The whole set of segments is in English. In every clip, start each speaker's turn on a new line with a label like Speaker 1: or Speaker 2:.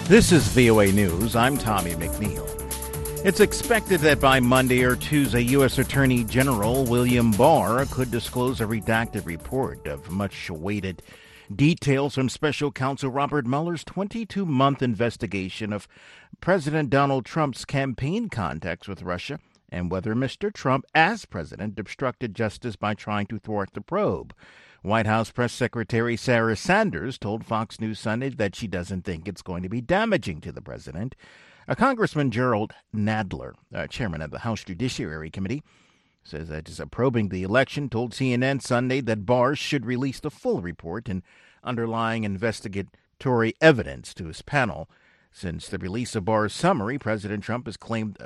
Speaker 1: This is VOA News. I'm Tommy McNeil. It's expected that by Monday or Tuesday, U.S. Attorney General William Barr could disclose a redacted report of much-awaited details from Special Counsel Robert Mueller's 22-month investigation of President Donald Trump's campaign contacts with Russia and whether Mr. Trump, as president, obstructed justice by trying to thwart the probe. White House Press Secretary Sarah Sanders told Fox News Sunday that she doesn't think it's going to be damaging to the president. Congressman Gerald Nadler, chairman of the House Judiciary Committee, says that is probing the election, told CNN Sunday that Barr should release the full report and underlying investigatory evidence to his panel. Since the release of Barr's summary, President Trump has claimed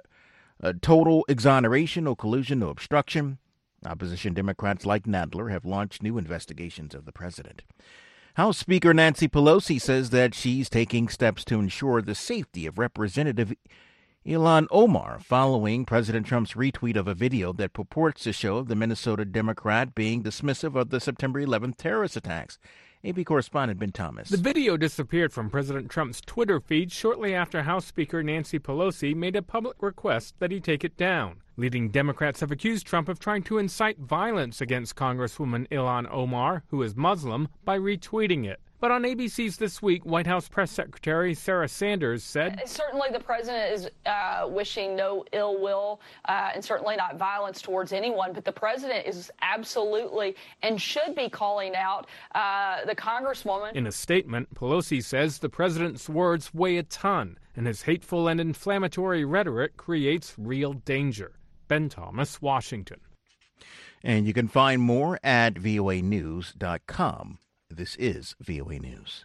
Speaker 1: total exoneration, no collusion, no obstruction. Opposition Democrats like Nadler have launched new investigations of the president. House Speaker Nancy Pelosi says that she's taking steps to ensure the safety of Representative Ilhan Omar following President Trump's retweet of a video that purports to show the Minnesota Democrat being dismissive of the September 11th terrorist attacks. AP correspondent Ben Thomas.
Speaker 2: The video disappeared from President Trump's Twitter feed shortly after House Speaker Nancy Pelosi made a public request that he take it down. Leading Democrats have accused Trump of trying to incite violence against Congresswoman Ilhan Omar, who is Muslim, by retweeting it. But on ABC's This Week, White House Press Secretary Sarah Sanders said,
Speaker 3: certainly the president is wishing no ill will and certainly not violence towards anyone, but the president is absolutely and should be calling out the Congresswoman.
Speaker 2: In a statement, Pelosi says the president's words weigh a ton, and his hateful and inflammatory rhetoric creates real danger. Ben Thomas, Washington.
Speaker 1: And you can find more at voanews.com. This is VOA News.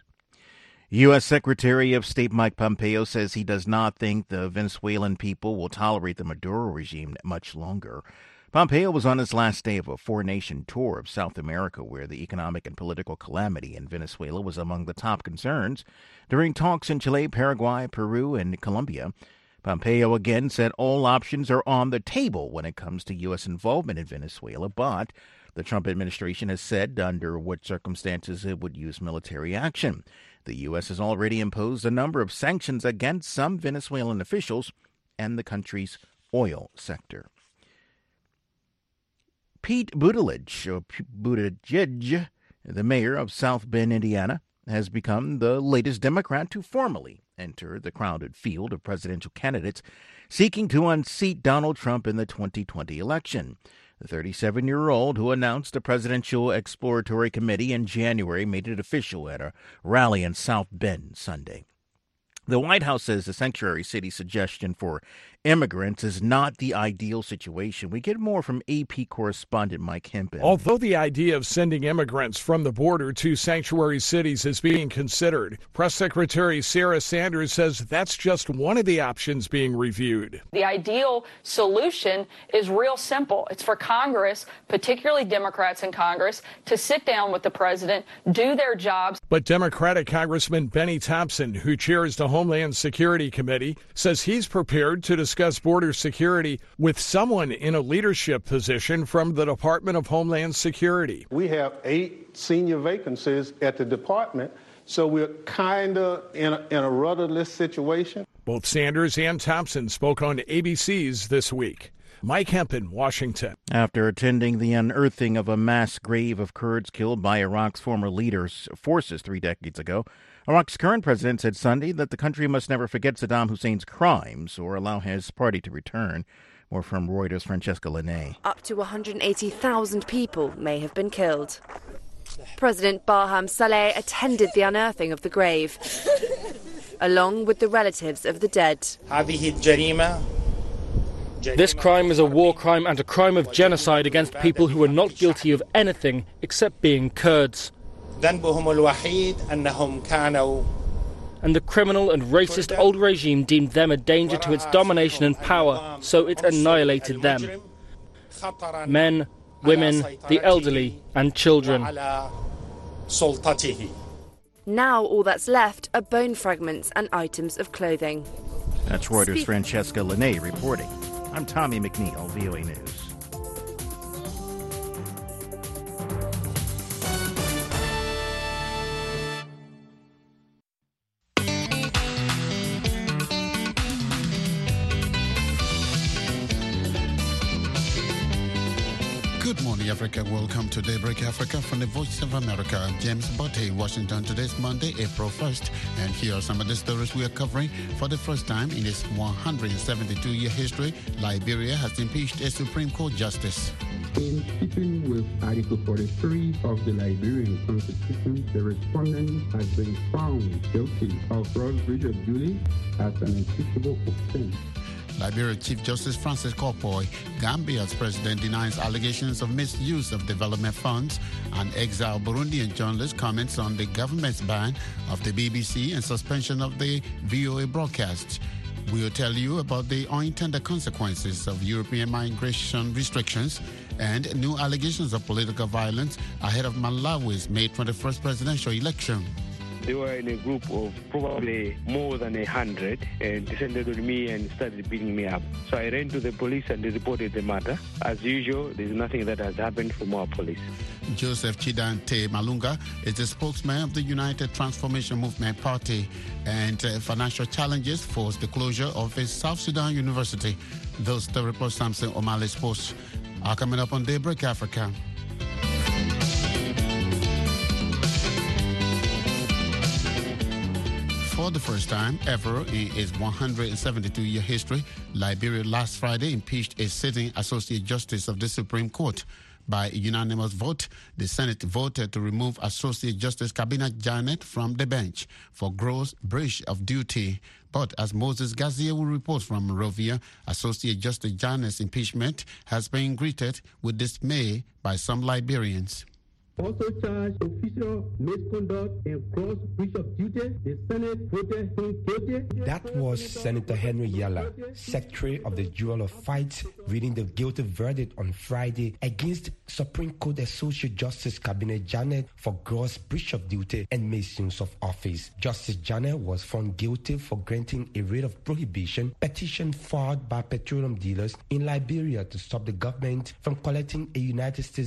Speaker 1: U.S. Secretary of State Mike Pompeo says he does not think the Venezuelan people will tolerate the Maduro regime much longer. Pompeo was on his last day of a four-nation tour of South America, where the economic and political calamity in Venezuela was among the top concerns. During talks in Chile, Paraguay, Peru, and Colombia, Pompeo again said all options are on the table when it comes to U.S. involvement in Venezuela, but the Trump administration has said under what circumstances it would use military action. The U.S. has already imposed a number of sanctions against some Venezuelan officials and the country's oil sector. Pete Buttigieg, the mayor of South Bend, Indiana, has become the latest Democrat to formally enter the crowded field of presidential candidates seeking to unseat Donald Trump in the 2020 election. The 37-year-old, who announced a presidential exploratory committee in January, made it official at a rally in South Bend Sunday. The White House says the sanctuary city suggestion for immigrants is not the ideal situation. We get more from AP correspondent Mike Hempen.
Speaker 4: Although the idea of sending immigrants from the border to sanctuary cities is being considered, Press Secretary Sarah Sanders says that's just one of the options being reviewed.
Speaker 3: The ideal solution is real simple. It's for Congress, particularly Democrats in Congress, to sit down with the president, do their jobs.
Speaker 4: But Democratic Congressman Benny Thompson, who chairs the Homeland Security Committee, says he's prepared to discuss border security with someone in a leadership position from the Department of Homeland Security.
Speaker 5: We have 8 senior vacancies at the department, so we're kind of in a rudderless situation.
Speaker 4: Both Sanders and Thompson spoke on ABC's This Week. Mike Hempen, Washington.
Speaker 1: After attending the unearthing of a mass grave of Kurds killed by Iraq's former leaders' forces 3 decades ago, Iraq's current president said Sunday that the country must never forget Saddam Hussein's crimes or allow his party to return. More from Reuters' Francesca Linne.
Speaker 6: Up to 180,000 people may have been killed. President Barham Saleh attended the unearthing of the grave, along with the relatives of the dead.
Speaker 7: This crime is a war crime and a crime of genocide against people who are not guilty of anything except being Kurds. And the criminal and racist old regime deemed them a danger to its domination and power, so it annihilated them. Men, women, the elderly, and children.
Speaker 6: Now all that's left are bone fragments and items of clothing.
Speaker 1: That's Reuters' Francesca Linne reporting. I'm Tommy McNeil, VOA News.
Speaker 8: Good morning, Africa. Welcome to Daybreak Africa from the Voice of America. I'm James Botte, Washington. Today's Monday, April 1st. And here are some of the stories we are covering. For the first time in its 172-year history, Liberia has impeached a Supreme Court justice.
Speaker 9: In keeping with Article 43 of the Liberian Constitution, the respondent has been found guilty of gross breach of duty as an impeachable offense.
Speaker 8: Liberia Chief Justice Francis Kopoy, Gambia's president, denies allegations of misuse of development funds, and exiled Burundian journalist comments on the government's ban of the BBC and suspension of the VOA broadcasts. We'll tell you about the unintended consequences of European migration restrictions and new allegations of political violence ahead of Malawi's May 21st presidential election.
Speaker 10: They were in a group of probably more than 100 and descended on me and started beating me up. So I ran to the police and they reported the matter. As usual, there's nothing that has happened from our police.
Speaker 8: Joseph Chidante Malunga is the spokesman of the United Transformation Movement Party, and financial challenges forced the closure of a South Sudan university. Those the report Samson O'Malley Sports are coming up on Daybreak Africa. For the first time ever in its 172-year history, Liberia last Friday impeached a sitting Associate Justice of the Supreme Court. By a unanimous vote, the Senate voted to remove Associate Justice Kabina Janet from the bench for gross breach of duty. But as Moses Gazia will report from Monrovia, Associate Justice Janet's impeachment has been greeted with dismay by some Liberians.
Speaker 9: Also charged official misconduct and gross breach of duty, the Senate voted him guilty.
Speaker 11: That was Senator Henry Yala, Secretary of the Bureau of Fights, reading the guilty verdict on Friday against Supreme Court Associate Justice Kabina Janet for gross breach of duty and misuse of office. Justice Janet was found guilty for granting a writ of prohibition petition filed by petroleum dealers in Liberia to stop the government from collecting a United States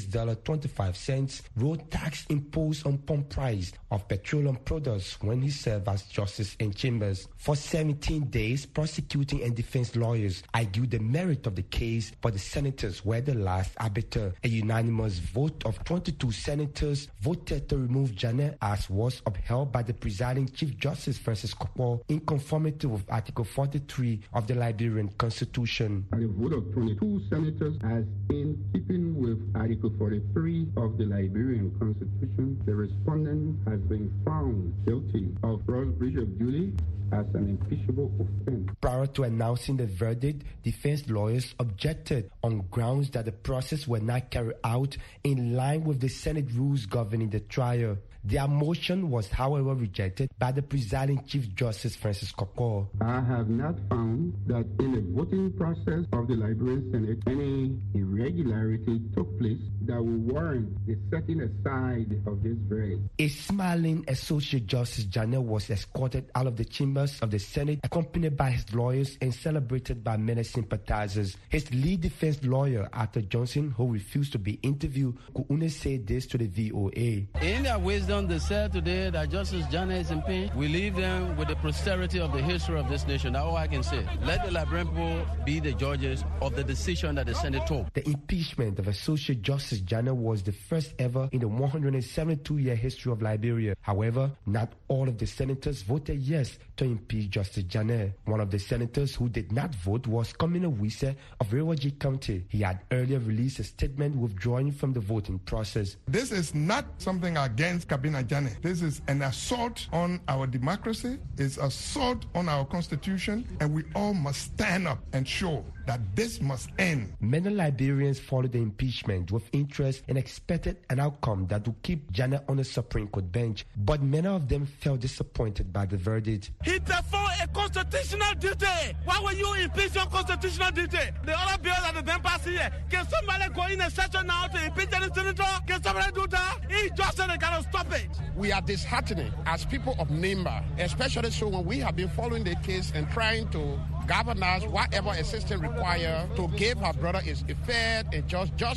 Speaker 11: $1.25 road tax imposed on pump price of petroleum products when he served as justice in chambers. For 17 days, prosecuting and defense lawyers argued the merit of the case, but the senators were the last arbiter. A unanimous vote of 22 senators voted to remove Janet, as was upheld by the presiding Chief Justice Francis Kopoy in conformity with Article 43 of the Liberian Constitution.
Speaker 9: And a vote of 22 senators as in keeping with Article 43 of the Liberian Constitution, the respondent has been found guilty of gross breach of duty as an impeachable offense.
Speaker 11: Prior to announcing the verdict, defense lawyers objected on grounds that the process were not carried out in line with the Senate rules governing the trial. Their motion was, however, rejected by the presiding Chief Justice Francis Kopoy.
Speaker 9: I have not found that in the voting process of the Liberian Senate, any irregularity took place that will warrant the setting aside of this verdict.
Speaker 11: A smiling Associate Justice Janet was escorted out of the chambers of the Senate, accompanied by his lawyers and celebrated by many sympathizers. His lead defense lawyer, Arthur Johnson, who refused to be interviewed, could only say this to the VOA.
Speaker 12: In their wisdom, they said today that Justice Janet is impeached. We leave them with the posterity of the history of this nation. That's all I can say. Let the Liberian people be the judges of the decision that the Senate took.
Speaker 11: The impeachment of Associate Justice Janet was the first ever in the 172-year history of Liberia. However, not all of the senators voted yes to impeach Justice Janet. One of the senators who did not vote was Commissioner Wise of Rewaji County. He had earlier released a statement withdrawing from the voting process.
Speaker 13: This is not something against Kabina Janet. This is an assault on our democracy. It's assault on our constitution, and we all must stand up and show that this must end.
Speaker 11: Many Liberians followed the impeachment with interest and expected an outcome that would keep Janet on the Supreme Court bench, but many of them felt disappointed by the verdict.
Speaker 14: He performed a constitutional duty. Why will you impeach your constitutional duty? The other bills that have been passed here, can somebody go in a session now to impeach any senator? Can somebody do that? He just said they cannot stop it.
Speaker 15: We are disheartened as people of Nimba, especially so when we have been following the case and trying to govern us whatever assistance required to give our brother is a fair and just judgment.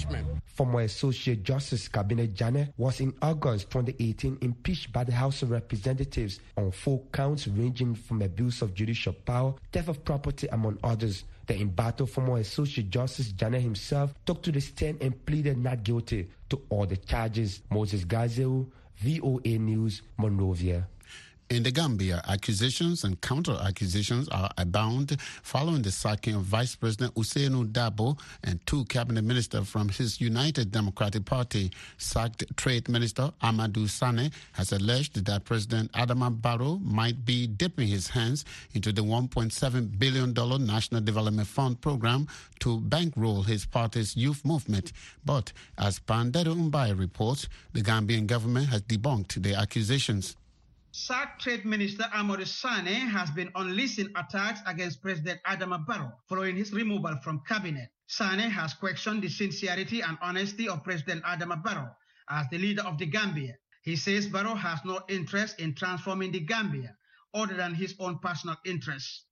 Speaker 11: Former Associate Justice Cabinet Janet was in August 2018 impeached by the House of Representatives on 4 counts ranging from abuse of judicial power, theft of property, among others. The embattled former Associate Justice Janet himself took to the stand and pleaded not guilty to all the charges. Moses Gazeu, VOA News, Monrovia.
Speaker 8: In the Gambia, accusations and counter-accusations are abound following the sacking of Vice President Ousainou Darboe and 2 cabinet ministers from his United Democratic Party. Sacked Trade Minister Amadou Sane has alleged that President Adama Barrow might be dipping his hands into the $1.7 billion National Development Fund program to bankroll his party's youth movement. But as Pandero Mbaye reports, the Gambian government has debunked the accusations.
Speaker 16: Sacked Trade Minister Amadou Sane has been unleashing attacks against President Adama Barrow following his removal from cabinet. Sane has questioned the sincerity and honesty of President Adama Barrow as the leader of the Gambia. He says Barrow has no interest in transforming the Gambia other than his own personal interests.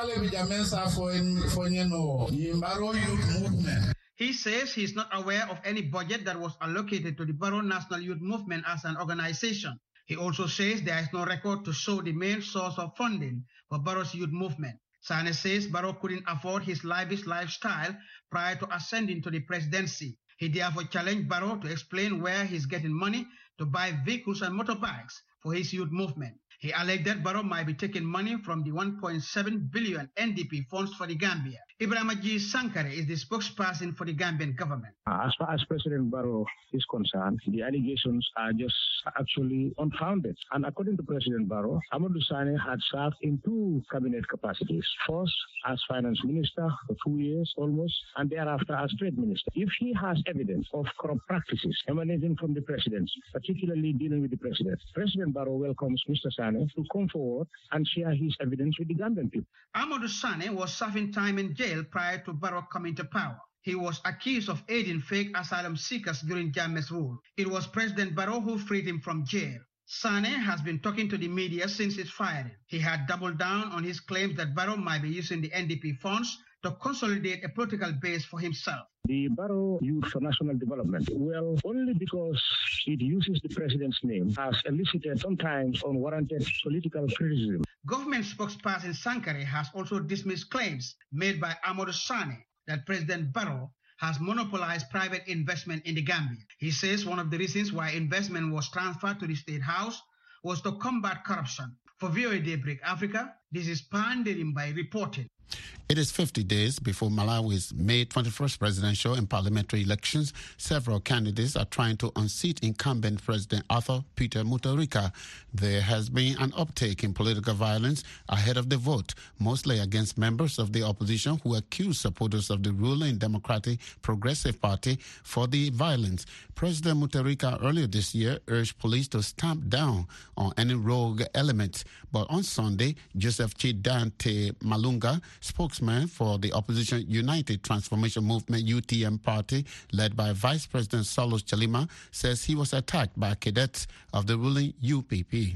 Speaker 16: He says he's not aware of any budget that was allocated to the Barrow National Youth Movement as an organization. He also says there is no record to show the main source of funding for Barrow's youth movement. Sane says Barrow couldn't afford his lavish lifestyle prior to ascending to the presidency. He therefore challenged Barrow to explain where he's getting money to buy vehicles and motorbikes for his youth movement. He alleged that Barrow might be taking money from the 1.7 billion NDP funds for the Gambia. Ibrahima G. Sankare is the spokesperson for the Gambian government.
Speaker 17: As far as President Barrow is concerned, the allegations are just actually unfounded. And according to President Barrow, Amadou Sane had served in 2 cabinet capacities. First, as finance minister for 2 years almost, and thereafter as trade minister. If he has evidence of corrupt practices emanating from the presidency, particularly dealing with the president, President Barrow welcomes Mr. Sane to come forward and share his evidence with the Gambian people.
Speaker 16: Amadou Sane was serving time in jail prior to Barrow coming to power. He was accused of aiding fake asylum seekers during Jammeh's rule. It was President Barrow who freed him from jail. Sane has been talking to the media since his firing. He had doubled down on his claims that Barrow might be using the NDP funds to consolidate a political base for himself.
Speaker 17: The Barrow Youth for National Development, well, only because it uses the president's name, has elicited sometimes unwarranted political criticism.
Speaker 16: Government spokesperson Sankare has also dismissed claims made by Amadou Sane that President Barrow has monopolized private investment in the Gambia. He says one of the reasons why investment was transferred to the State House was to combat corruption. For VOA Daybreak Africa, this is Pandero Mbaye reporting.
Speaker 8: It is 50 days before Malawi's May 21st presidential and parliamentary elections. Several candidates are trying to unseat incumbent President Arthur Peter Mutharika. There has been an uptake in political violence ahead of the vote, mostly against members of the opposition who accuse supporters of the ruling Democratic Progressive Party for the violence. President Mutharika earlier this year urged police to stamp down on any rogue elements. But on Sunday, Joseph Chidante Malunga, spokesman for the opposition United Transformation Movement UTM party, led by Vice President Saulos Chalima, says he was attacked by cadets of the ruling UPP.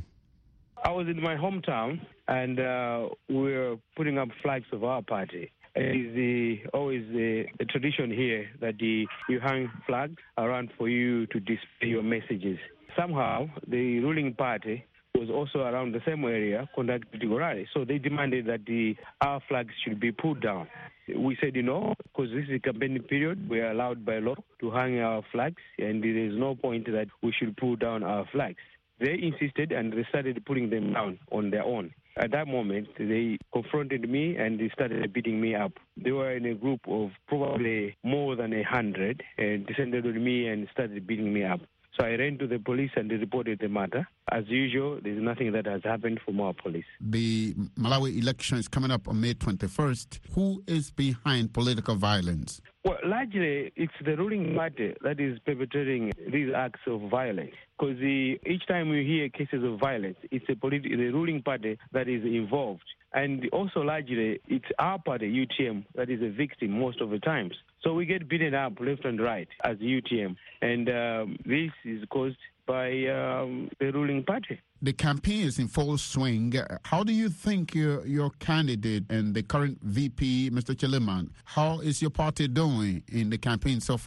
Speaker 10: I was in my hometown, and we were putting up flags of our party. It is always the tradition here that you hang flags around for you to display your messages. Somehow, the ruling party was also around the same area conducted the rally. So they demanded that our flags should be pulled down. We said, because this is a campaign period, we are allowed by law to hang our flags, and there is no point that we should pull down our flags. They insisted, and they started putting them down on their own. At that moment, they confronted me and they started beating me up. They were in a group of probably more than 100 and descended on me and started beating me up. So I ran to the police and they reported the matter. As usual, there's nothing that has happened from our police.
Speaker 8: The Malawi election is coming up on May 21st. Who is behind political violence?
Speaker 10: Well, largely, it's the ruling party that is perpetrating these acts of violence. Because each time we hear cases of violence, it's the ruling party that is involved. And also, largely, it's our party, UTM, that is a victim most of the times. So we get beaten up left and right as UTM. And this is caused by the ruling party.
Speaker 8: The campaign is in full swing. How do you think your candidate and the current VP, Mr. Chiliman, how is your party doing in the campaign so far?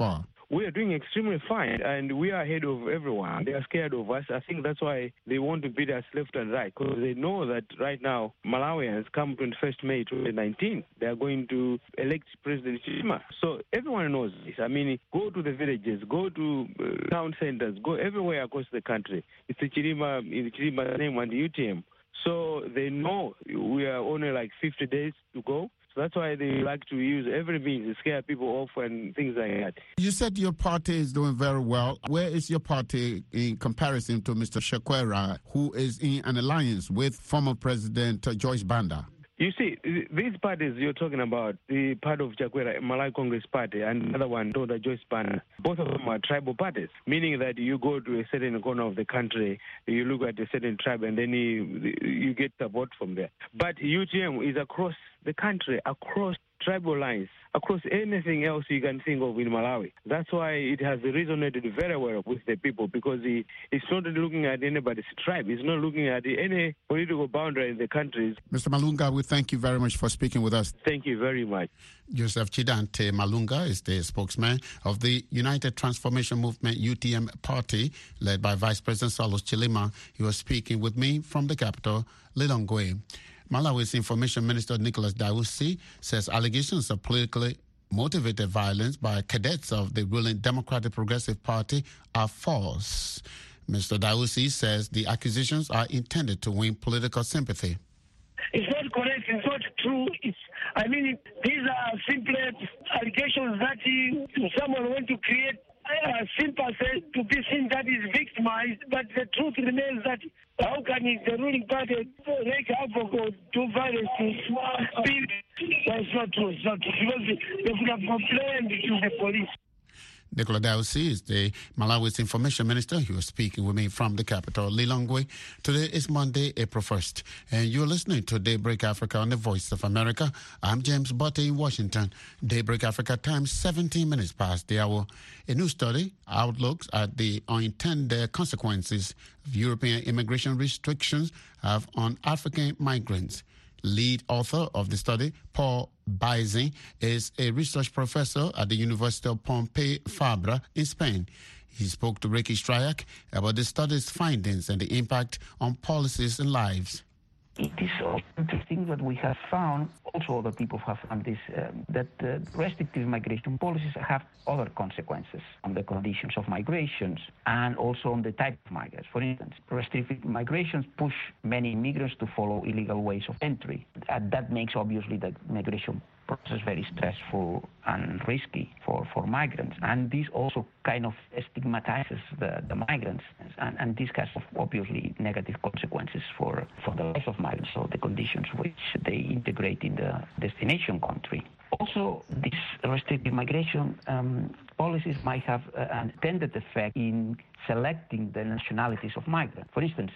Speaker 10: we are doing extremely fine, and we are ahead of everyone. They are scared of us. I think that's why they want to beat us left and right, because they know that right now, Malawians, come 21st May 2019, they are going to elect President Chilima. So everyone knows this. I mean, go to the villages, go to town centers, go everywhere across the country. It's the Chilima name and the UTM. So they know we are only like 50 days to go. So that's why they like to use every means to scare people off and things like that.
Speaker 8: You said your party is doing very well. Where is your party in comparison to Mr. Chakwera, who is in an alliance with former President Joyce Banda?
Speaker 10: You see, these parties you're talking about, the part of Chakwera, Malawi Congress Party, and another one, Dr. Joyce Banda, both of them are tribal parties, meaning that you go to a certain corner of the country, you look at a certain tribe, and then you get support from there. But UTM is across the country, across tribal lines, across anything else you can think of in Malawi. That's why it has resonated very well with the people, because it's not looking at anybody's tribe. It's not looking at any political boundary in the countries.
Speaker 8: Mr. Malunga, we thank you very much for speaking with us.
Speaker 10: Thank you very much.
Speaker 8: Joseph Chidante Malunga is the spokesman of the United Transformation Movement UTM party, led by Vice President Saulos Chilima. He was speaking with me from the capital, Lilongwe. Malawi's Information Minister Nicholas Dawusi says allegations of politically motivated violence by cadets of the ruling Democratic Progressive Party are false. Mr. Dawusi says the accusations are intended to win political sympathy.
Speaker 18: It's not correct. It's not true. These are simple allegations that someone wants to create sympathy to be seen that is victimized. But the truth remains that how can the ruling party make havoc or do violence to people? That's not true. It's not true. Because they could have complained to the police.
Speaker 8: Nicola Dawusi is the Malawi's Information Minister. He was speaking with me from the capital, Lilongwe. Today is Monday, April 1st, and you're listening to Daybreak Africa on the Voice of America. I'm James Botte in Washington. Daybreak Africa time, 17 minutes past the hour. A new study outlooks at the unintended consequences of European immigration restrictions have on African migrants. Lead author of the study, Paul Baizin, is a research professor at the University of Pompeu Fabra in Spain. He spoke to Ricky Strayak about the study's findings and the impact on policies and lives.
Speaker 19: It is so interesting that we have found, also other people have found this, that restrictive migration policies have other consequences on the conditions of migrations and also on the type of migrants. For instance, restrictive migrations push many immigrants to follow illegal ways of entry. And that makes obviously the migration process very stressful and risky for migrants. And this also kind of stigmatizes the migrants. And this has obviously negative consequences for the life of migrants, so the conditions which they integrate in the destination country. Also, these restrictive migration policies might have an intended effect in selecting the nationalities of migrants. For instance,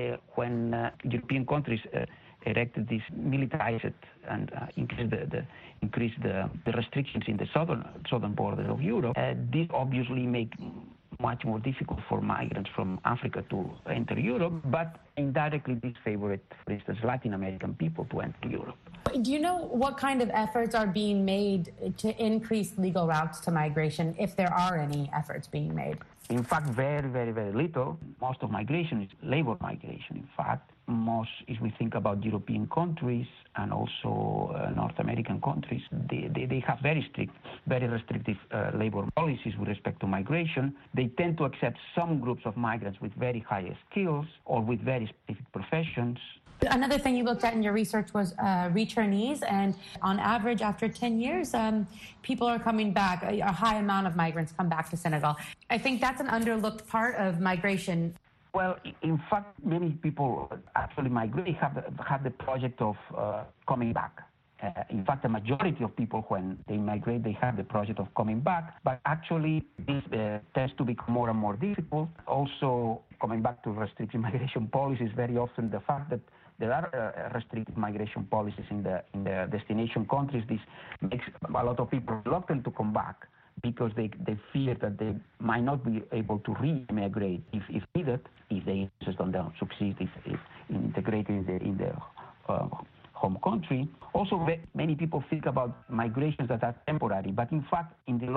Speaker 19: when European countries erected this militarized and increased the restrictions in the southern border of Europe, this obviously make much more difficult for migrants from Africa to enter Europe, but indirectly this favored, for instance, Latin American people to enter Europe.
Speaker 20: Do you know what kind of efforts are being made to increase legal routes to migration, if there are any efforts being made?
Speaker 19: In fact, very, very, very little. Most of migration is labor migration, in fact. Most, if we think about European countries and also North American countries, they have very strict, very restrictive labor policies with respect to migration. They tend to accept some groups of migrants with very high skills or with very specific professions.
Speaker 20: Another thing you looked at in your research was returnees, and on average, after 10 years, people are coming back. A high amount of migrants come back to Senegal. I think that's an underlooked part of migration.
Speaker 19: Well, in fact, many people actually migrate, have the project of coming back. In fact, the majority of people, when they migrate, they have the project of coming back. But actually, this tends to become more and more difficult. Also, coming back to restrictive migration policies, very often the fact that there are restrictive migration policies in the destination countries, this makes a lot of people reluctant to come back, because they fear that they might not be able to re-immigrate if needed, if they just don't succeed if integrating in the home country. Also, many people think about migrations that are temporary, but in fact,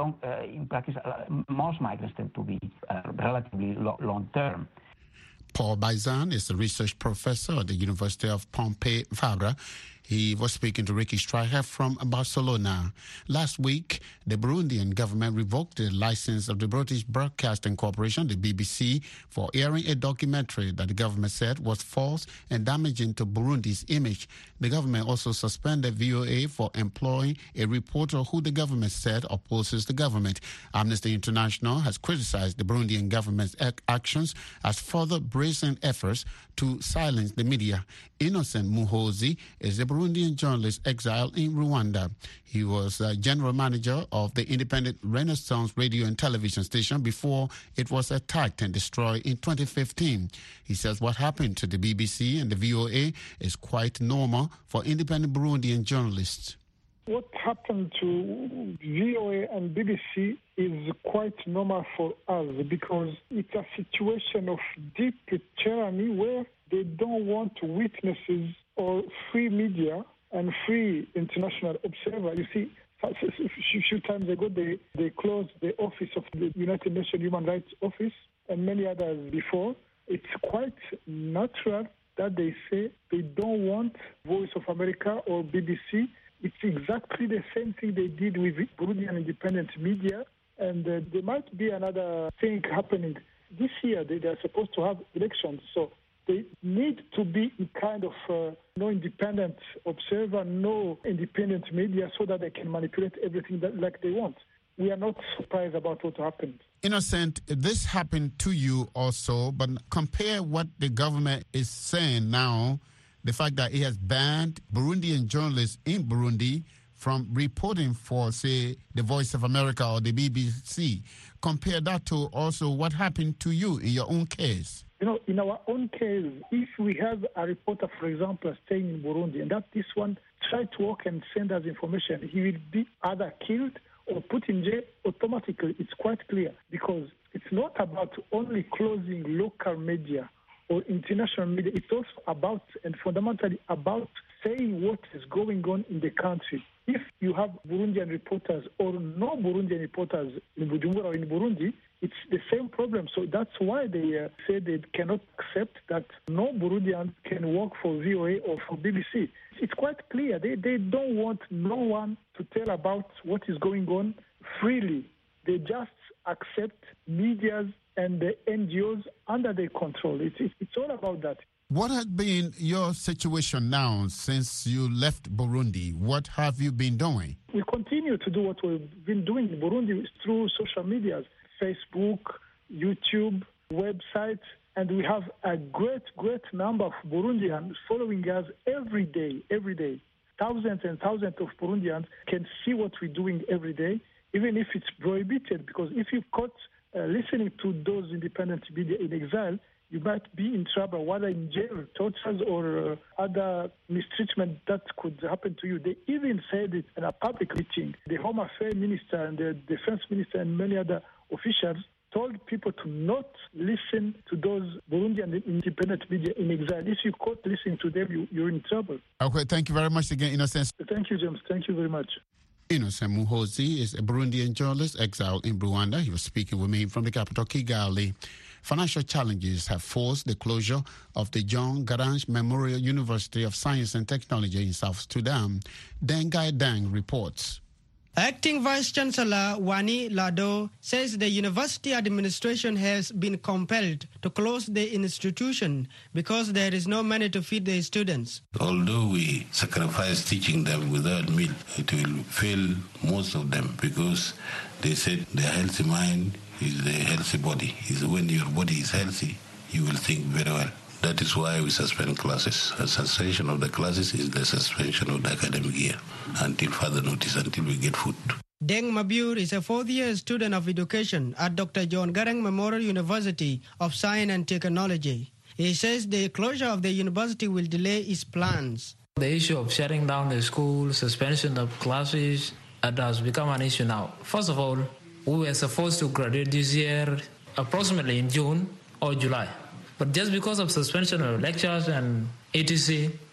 Speaker 19: in practice, most migrants tend to be relatively long-term.
Speaker 8: Paul Baizan is a research professor at the University of Pompeu Fabra. He was speaking to Ricky Streicher from Barcelona. Last week, the Burundian government revoked the license of the British Broadcasting Corporation, the BBC, for airing a documentary that the government said was false and damaging to Burundi's image. The government also suspended VOA for employing a reporter who the government said opposes the government. Amnesty International has criticized the Burundian government's actions as further brazen efforts to silence the media. Innocent Muhozi is a Burundian journalist exiled in Rwanda. He was general manager of the independent Renaissance radio and television station before it was attacked and destroyed in 2015. He says what happened to the BBC and the VOA is quite normal for independent Burundian journalists.
Speaker 21: What happened to VOA and BBC is quite normal for us because it's a situation of deep tyranny where they don't want witnesses or free media and free international observer. You see, a few times ago they closed the office of the United Nations Human Rights Office and many others before. It's quite natural that they say they don't want Voice of America or BBC. It's exactly the same thing they did with Burundian independent media, and there might be another thing happening this year. They are supposed to have elections, so they need to be in kind of no independent observer, no independent media, so that they can manipulate everything like they want. We are not surprised about what happened.
Speaker 8: Innocent, this happened to you also, but compare what the government is saying now, the fact that it has banned Burundian journalists in Burundi from reporting for, say, the Voice of America or the BBC. Compare that to also what happened to you in your own case.
Speaker 21: You know, in our own case, if we have a reporter, for example, staying in Burundi, and that this one tried to work and send us information, he will be either killed or put in jail automatically. It's quite clear, because it's not about only closing local media or international media. It's also about, and fundamentally about, saying what is going on in the country. If you have Burundian reporters or no Burundian reporters in Bujumbura or in Burundi, it's the same problem. So that's why they say they cannot accept that no Burundian can work for VOA or for BBC. It's quite clear. They don't want no one to tell about what is going on freely. They just accept medias and the NGOs under their control. It's all about that.
Speaker 8: What has been your situation now since you left Burundi? What have you been doing?
Speaker 21: We continue to do what we've been doing in Burundi through social medias, Facebook, YouTube, websites, and we have a great number of Burundians following us every day. Thousands and thousands of Burundians can see what we're doing every day, even if it's prohibited, because if you're caught listening to those independent media in exile, you might be in trouble, whether in jail, tortures, or other mistreatment that could happen to you. They even said it in a public meeting. The Home Affairs Minister and the Defense Minister and many other officials told people to not listen to those Burundian independent media in exile. If you're caught listening to them, you're in trouble.
Speaker 8: Okay, thank you very much again, Innocent.
Speaker 21: Thank you, James. Thank you very much.
Speaker 8: Innocent Muhozi is a Burundian journalist exiled in Rwanda. He was speaking with me from the capital, Kigali. Financial challenges have forced the closure of the John Garang Memorial University of Science and Technology in South Sudan. Dengai Dang reports.
Speaker 22: Acting Vice-Chancellor Wani Lado says the university administration has been compelled to close the institution because there is no money to feed the students.
Speaker 23: Although we sacrifice teaching them without meal, it will fail most of them because they said the healthy mind is the healthy body. When your body is healthy, you will think very well. That is why we suspend classes. The suspension of the classes is the suspension of the academic year until further notice, until we get food.
Speaker 22: Deng Mabur is a fourth-year student of education at Dr. John Garang Memorial University of Science and Technology. He says the closure of the university will delay his plans.
Speaker 24: The issue of shutting down the school, suspension of classes, that has become an issue now. First of all, we were supposed to graduate this year approximately in June or July. But just because of suspension of lectures and etc.,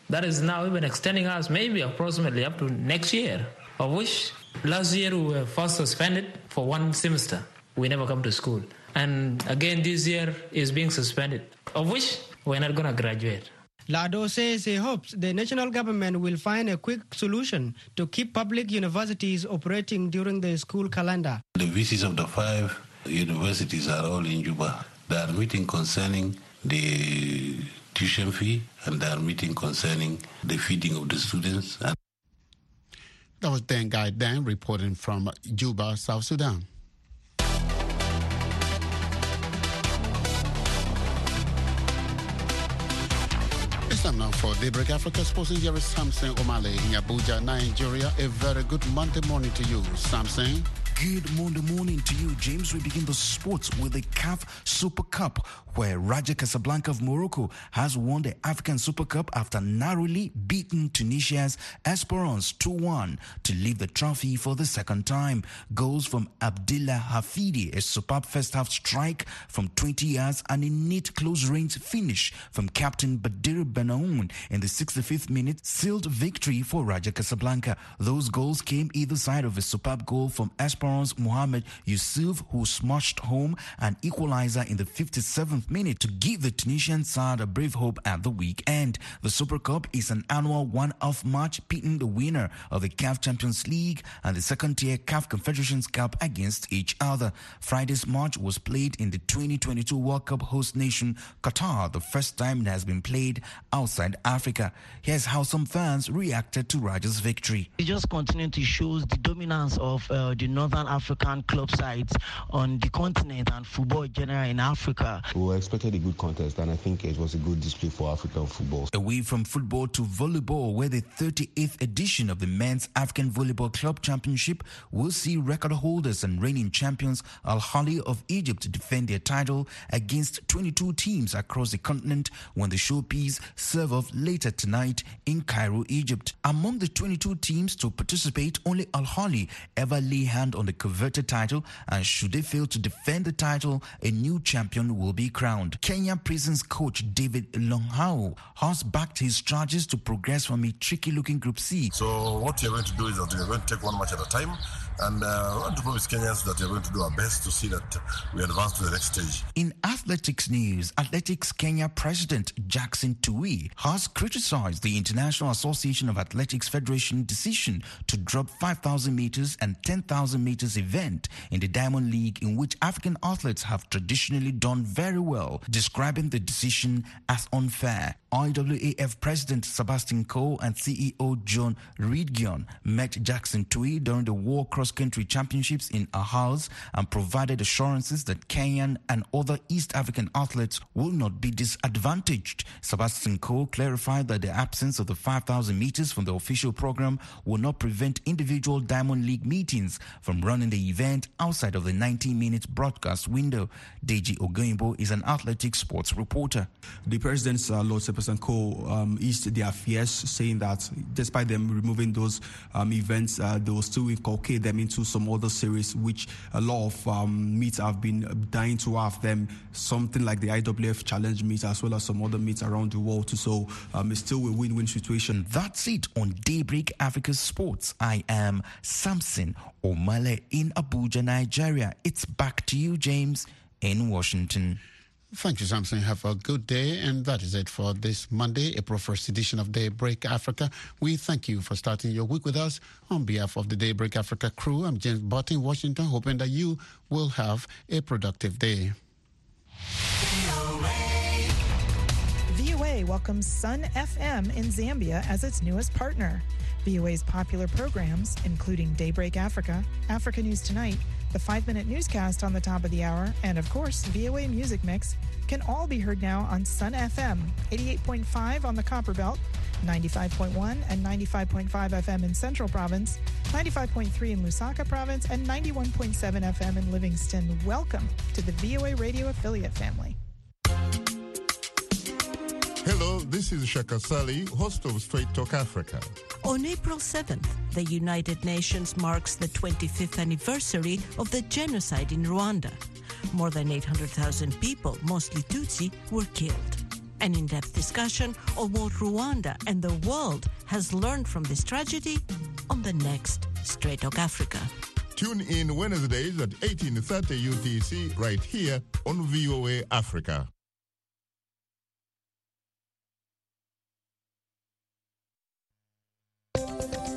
Speaker 24: That is now even extending us maybe approximately up to next year, of which last year we were first suspended for one semester. We never come to school. And again this year is being suspended, of which we're not going to graduate.
Speaker 22: Lado says he hopes the national government will find a quick solution to keep public universities operating during the school calendar.
Speaker 23: The VCs of the 5 universities are all in Juba. They are meeting concerning the tuition fee, and they are meeting concerning the feeding of the students.
Speaker 8: That was Dan Guy Dan reporting from Juba, South Sudan. It's time now for Daybreak Africa Sports. Here is Samson Omale in Abuja, Nigeria. A very good Monday morning to you, Samson.
Speaker 2: Good Monday morning to you, James. We begin the sports with the CAF Super Cup, where Raja Casablanca of Morocco has won the African Super Cup after narrowly beating Tunisia's Esperance 2-1 to leave the trophy for the second time. Goals from Abdillah Hafidi, a superb first-half strike from 20 yards, and a neat close-range finish from captain Badir Benaoun in the 65th minute sealed victory for Raja Casablanca. Those goals came either side of a superb goal from Esperance Mohamed Yusuf, who smashed home an equalizer in the 57th minute to give the Tunisian side a brave hope at the weekend. The Super Cup is an annual one-off match pitting the winner of the CAF Champions League and the second-tier CAF Confederations Cup against each other. Friday's match was played in the 2022 World Cup host nation Qatar, the first time it has been played outside Africa. Here's how some fans reacted to Raja's victory.
Speaker 3: It just continued to show the dominance of the Northern African club sides on the continent and football in general in Africa.
Speaker 4: We expected a good contest, and I think it was a good display for African football.
Speaker 2: Away from football to volleyball, where the 38th edition of the Men's African Volleyball Club Championship will see record holders and reigning champions Al Ahly of Egypt defend their title against 22 teams across the continent when the showpiece serve off later tonight in Cairo, Egypt. Among the 22 teams to participate, only Al Ahly ever lay hand on the coveted title, and should they fail to defend the title, a new champion will be crowned. Kenya Prisons coach David Longhao has backed his charges to progress from a tricky-looking Group C.
Speaker 5: So what you're going to do is that you're going to take one match at a time, and I want to promise Kenyans that you're going to do our best to see that we advance to the next stage.
Speaker 2: In athletics news, Athletics Kenya President Jackson Tuwei has criticized the International Association of Athletics Federation decision to drop 5,000 meters and 10,000 meters event in the Diamond League, in which African athletes have traditionally done very well, describing the decision as unfair. IAAF President Sebastian Coe and CEO John Reedgion met Jackson Tuwei during the World Cross Country Championships in Aarhus and provided assurances that Kenyan and other East African athletes will not be disadvantaged. Sebastian Coe clarified that the absence of the 5,000 meters from the official program will not prevent individual Diamond League meetings from running the event outside of the 90-minute broadcast window. Deji Ogoyimbo is an athletics sports reporter.
Speaker 25: The president's Lord Sebastian Coe eased their fears, saying that despite them removing those events, they will still inculcate them into some other series, which a lot of meets have been dying to have them, something like the IWF Challenge meet, as well as some other meets around the world. So it's still a win-win situation.
Speaker 2: That's it on Daybreak Africa Sports. I am Samson Omale in Abuja, Nigeria. It's back to you, James, in Washington.
Speaker 8: Thank you, Samson. Have a good day. And that is it for this Monday, April 1st edition of Daybreak Africa. We thank you for starting your week with us. On behalf of the Daybreak Africa crew, I'm James Barton in Washington, hoping that you will have a productive day.
Speaker 26: VOA welcomes Sun FM in Zambia as its newest partner. VOA's popular programs, including Daybreak Africa, Africa News Tonight, the 5-minute newscast on the top of the hour, and of course, VOA Music Mix, can all be heard now on Sun FM, 88.5 on the Copperbelt, 95.1 and 95.5 FM in Central Province, 95.3 in Lusaka Province, and 91.7 FM in Livingston. Welcome to the VOA Radio affiliate family.
Speaker 13: Hello, this is Shaka Sali, host of Straight Talk Africa.
Speaker 27: On April 7th, the United Nations marks the 25th anniversary of the genocide in Rwanda. More than 800,000 people, mostly Tutsi, were killed. An in-depth discussion of what Rwanda and the world has learned from this tragedy on the next Straight Talk Africa.
Speaker 1: Tune in Wednesdays at 18:30 UTC right here on VOA Africa.